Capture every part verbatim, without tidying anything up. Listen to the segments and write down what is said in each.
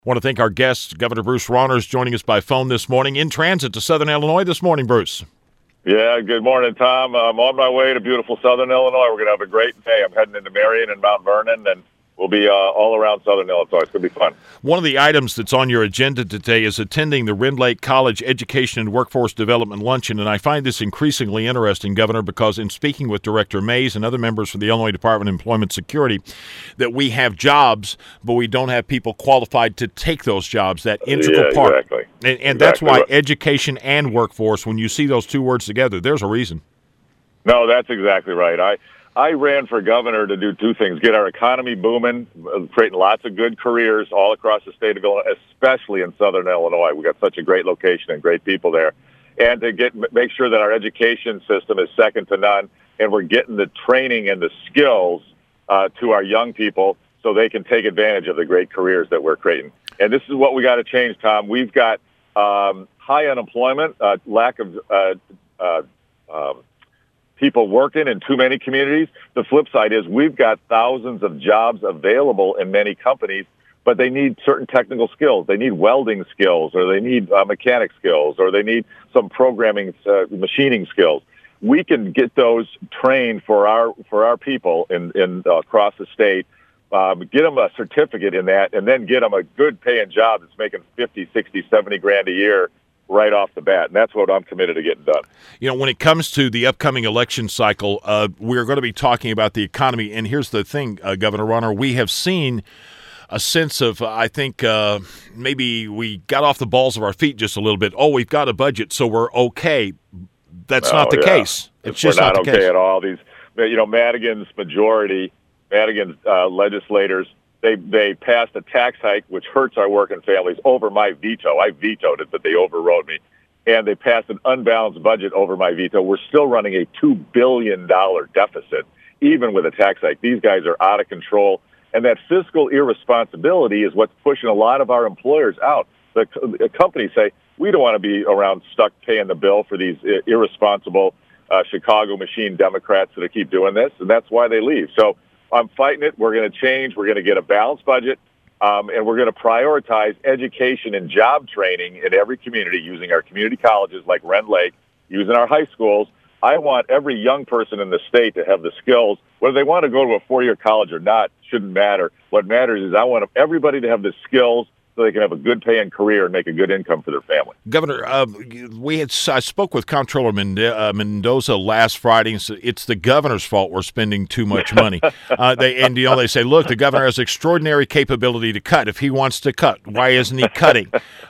Want to thank our guest, Governor Bruce Rauner, is joining us by phone this morning in transit to Southern Illinois this morning, Bruce. Yeah, good morning, Tom. I'm on my way to beautiful Southern Illinois. We're going to have a great day. I'm heading into Marion and Mount Vernon, and we'll be uh, all around Southern Illinois. It's going to be fun. One of the items that's on your agenda today is attending the Rend Lake College Education and Workforce Development Luncheon, and I find this increasingly interesting, Governor, because in speaking with Director Mays and other members from the Illinois Department of Employment Security, that we have jobs, but we don't have people qualified to take those jobs, that integral yeah, part. Exactly. And, and exactly. that's why education and workforce, when you see those two words together, there's a reason. No, that's exactly right. I I ran for governor to do two things: get our economy booming, creating lots of good careers all across the state of Illinois, especially in Southern Illinois. We got such a great location and great people there, and to get make sure that our education system is second to none, and we're getting the training and the skills uh, to our young people so they can take advantage of the great careers that we're creating. And this is what we got to change, Tom. We've got um, high unemployment, uh, lack of uh, uh, um, people working in too many communities. The flip side is we've got thousands of jobs available in many companies, but they need certain technical skills. They need welding skills, or they need uh, mechanic skills, or they need some programming, uh, machining skills. We can get those trained for our for our people in, in uh, across the state, um, get them a certificate in that, and then get them a good paying job that's making fifty, sixty, seventy grand a year right off the bat, and that's what I'm committed to getting done. You know, when it comes to the upcoming election cycle, uh, we're going to be talking about the economy, and here's the thing, uh, Governor Rauner, we have seen a sense of, uh, I think, uh, maybe we got off the balls of our feet just a little bit. Oh, we've got a budget, so we're okay. That's oh, not the yeah. case. It's just we're not, not the okay case. at all. These, you know, Madigan's majority, Madigan's uh, legislators, They they passed a tax hike, which hurts our working families, over my veto. I vetoed it, but they overrode me. And they passed an unbalanced budget over my veto. We're still running a two billion dollars deficit, even with a tax hike. These guys are out of control. And that fiscal irresponsibility is what's pushing a lot of our employers out. The, the companies say, we don't want to be around stuck paying the bill for these irresponsible uh, Chicago machine Democrats that keep doing this, and that's why they leave. So I'm fighting it. We're going to change. We're going to get a balanced budget, um, and we're going to prioritize education and job training in every community using our community colleges like Rend Lake, using our high schools. I want every young person in the state to have the skills. Whether they want to go to a four-year college or not shouldn't matter. What matters is I want everybody to have the skills so they can have a good paying career and make a good income for their family. Governor, uh, we had I spoke with Comptroller uh, Mendoza last Friday, and said it's the governor's fault we're spending too much money. uh, they and you know they say, look, the governor has extraordinary capability to cut. If he wants to cut, why isn't he cutting?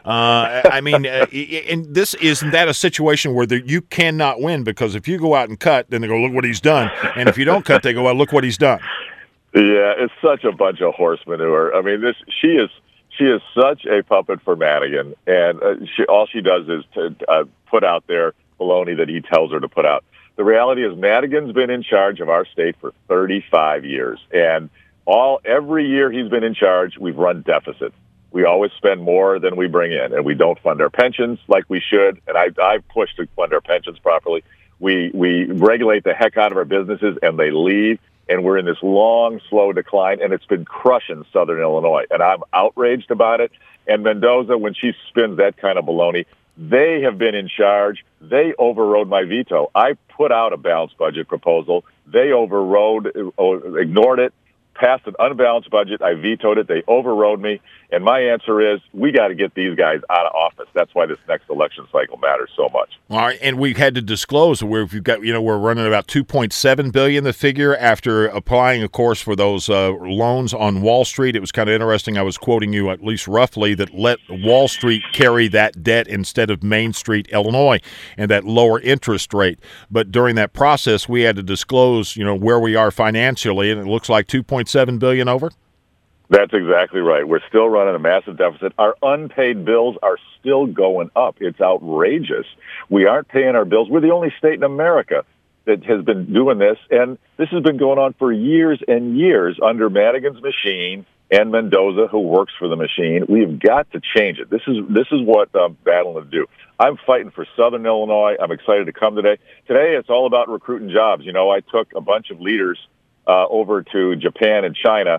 Uh, I mean, uh, and this isn't that a situation where the, you cannot win, because if you go out and cut, then they go, look what he's done, and if you don't cut, they go, well, look what he's done. Yeah, it's such a bunch of horse manure. I mean, this she is. She is such a puppet for Madigan, and uh, she, all she does is to uh, put out there baloney that he tells her to put out. The reality is Madigan's been in charge of our state for thirty-five years, and all every year he's been in charge, we've run deficits. We always spend more than we bring in, and we don't fund our pensions like we should, and I, I've pushed to fund our pensions properly. We, we regulate the heck out of our businesses, and they leave. And we're in this long, slow decline, and it's been crushing Southern Illinois. And I'm outraged about it. And Mendoza, when she spins that kind of baloney, they have been in charge. They overrode my veto. I put out a balanced budget proposal. They overrode, ignored it, passed an unbalanced budget. I vetoed it. They overrode me. And my answer is we got to get these guys out of office. That's why this next election cycle matters so much. All right, and we've had to disclose where we've got, you know, we're running about two point seven billion dollars, the figure, after applying, of course, for those uh, loans on Wall Street. It was kind of interesting. I was quoting you, at least roughly, that let Wall Street carry that debt instead of Main Street, Illinois, and that lower interest rate. But during that process, we had to disclose, you know, where we are financially, and it looks like two point seven billion dollars over. That's exactly right. We're still running a massive deficit. Our unpaid bills are still going up. It's outrageous. We aren't paying our bills. We're the only state in America that has been doing this, and this has been going on for years and years under Madigan's machine and Mendoza, who works for the machine. We've got to change it. This is this is what I'm battling to do. I'm fighting for Southern Illinois. I'm excited to come today. Today, it's all about recruiting jobs. You know, I took a bunch of leaders uh, over to Japan and China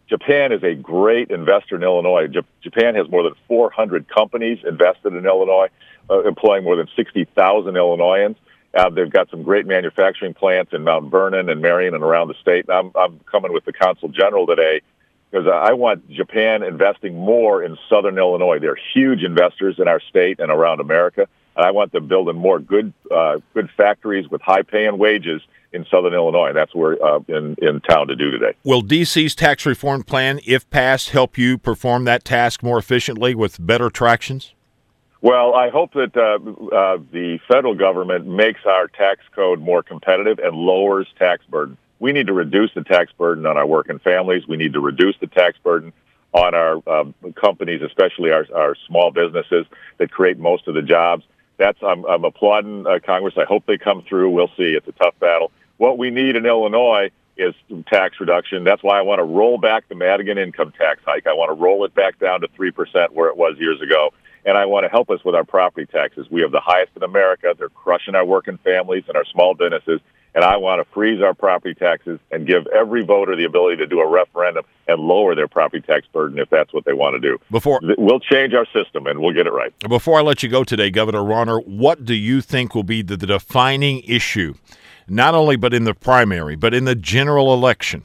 Japan is a great investor in Illinois. J- Japan has more than four hundred companies invested in Illinois, uh, employing more than sixty thousand Illinoisans. Uh, they've got some great manufacturing plants in Mount Vernon and Marion and around the state. And I'm, I'm coming with the Consul General today because I want Japan investing more in Southern Illinois. They're huge investors in our state and around America. And I want them building more good uh, good factories with high-paying wages in Southern Illinois. That's what we're uh, in, in town to do today. Will D C's tax reform plan, if passed, help you perform that task more efficiently with better attractions? Well, I hope that uh, uh, the federal government makes our tax code more competitive and lowers tax burden. We need to reduce the tax burden on our working families. We need to reduce the tax burden on our uh, companies, especially our, our small businesses that create most of the jobs. That's I'm, I'm applauding uh, Congress. I hope they come through. We'll see. It's a tough battle. What we need in Illinois is tax reduction. That's why I want to roll back the Madigan income tax hike. I want to roll it back down to three percent where it was years ago. And I want to help us with our property taxes. We have the highest in America. They're crushing our working families and our small businesses. And I want to freeze our property taxes and give every voter the ability to do a referendum and lower their property tax burden if that's what they want to do. Before We'll change our system, and we'll get it right. Before I let you go today, Governor Rauner, what do you think will be the, the defining issue, not only but in the primary, but in the general election?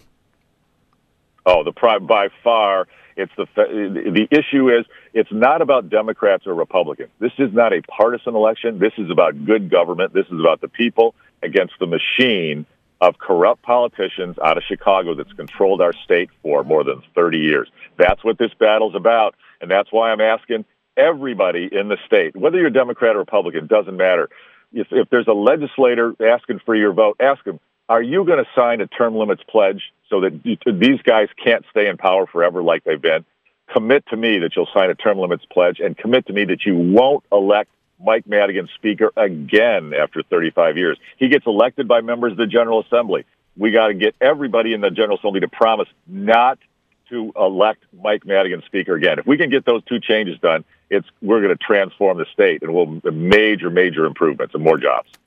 Oh, the pri- by far, it's the the issue is it's not about Democrats or Republicans. This is not a partisan election. This is about good government. This is about the people against the machine of corrupt politicians out of Chicago that's controlled our state for more than thirty years. That's what this battle's about, and that's why I'm asking everybody in the state, whether you're Democrat or Republican, doesn't matter. If, if there's a legislator asking for your vote, ask them, are you going to sign a term limits pledge so that these guys can't stay in power forever like they've been? Commit to me that you'll sign a term limits pledge, and commit to me that you won't elect Mike Madigan Speaker again after thirty-five years. He gets elected by members of the General Assembly. We got to get everybody in the General Assembly to promise not to elect Mike Madigan Speaker again. If we can get those two changes done, it's we're going to transform the state, and we'll major, major improvements and more jobs.